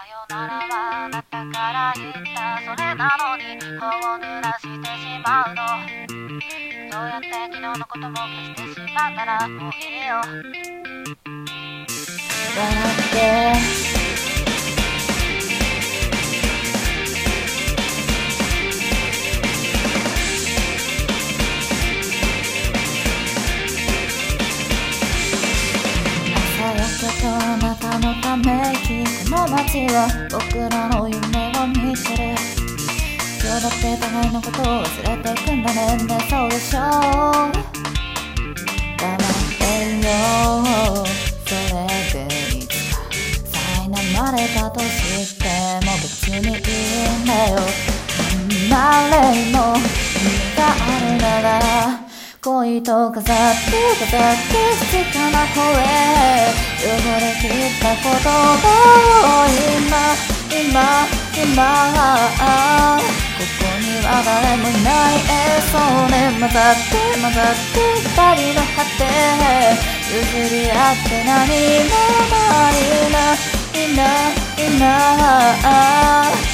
よならはあなたから言った。それなのに顔を濡らしてしまうの。どうやって昨日のことも消してしまったらもういいよ。笑ってあなたのため息、この街は僕らの夢を見てる。今日だって互いのことを忘れてくんだね。ね、そうでしょう。黙ってよ。それでいつか苛まれたとしても別にいいんだよ。離れの意味があるなら恋と飾って静かな声汚れきった言葉を今ここには誰もいない。そうね、混ざって二人の果て譲り合って何もないな